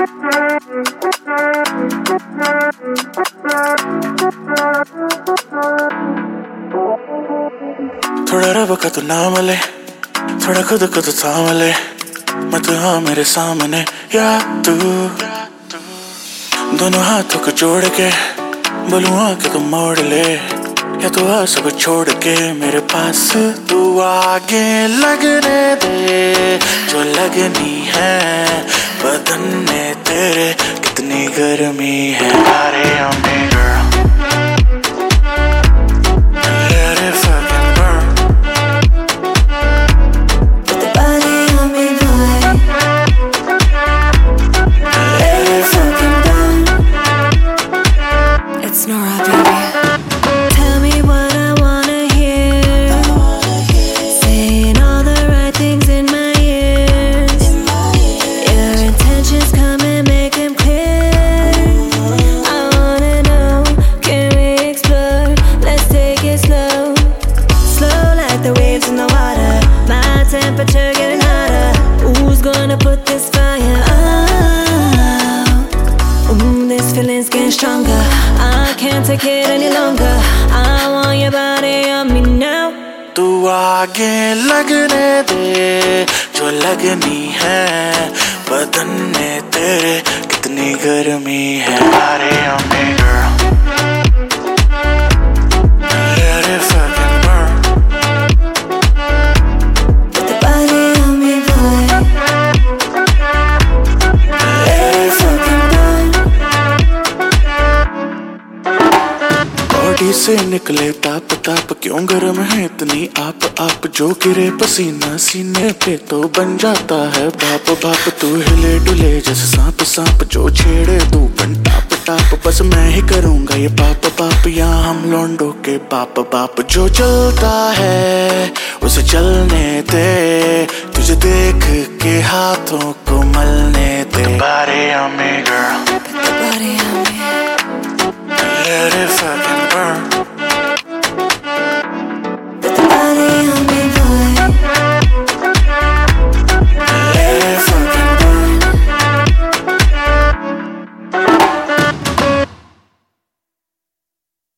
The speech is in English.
थोड़ा रब का तू नाम ले, थोड़ा खुद को तू थाम ले, मत हाँ मेरे सामने या तू। दोनों हाथों को जोड़ के बोलूँ आके तू मोड़ ले, या तू आ सब छोड़ के मेरे पास तू आगे लगने दे। जो लगनी है बदन में तेरे कितनी गर्मी है। अरे अम्मी girl, let it fucking burn. Put the body on me, boy. Let it fucking burn. It's Nora, baby. Tell me what I wanna hear. Saying all the right things in my ears. Your intentions come and make them clear. I wanna know, can we explore? Let's take it slow. Slow like the waves in the water. My temperature getting hotter. Who's gonna put this fire out? Ooh, this feeling's getting stronger. I can't take it any longer. I want your body on me now. तू आगे लगने दे, जो लगनी है बदन में तेरे कितनी गर्मी है। अरे अम्मी girl, let it fucking burn. Put the body on me, boy. Let it fucking burn. Body से निकले ताप ताप, क्यों गर्म है इतनी आप जो गिरे पसीना सीने पे तो बन जाता है बाप बाप। तू हिले डुले जैसे सांप सांप, जो छेड़े तू टाप टाप। बस मैं ही करूंगा ये पाप पाप, यहाँ हम लौंडों के बाप बाप। जो चलता है उसे चलने दे, तुझे देख के हाथों को मलने दे। Body on me girl, Put the body on me. let it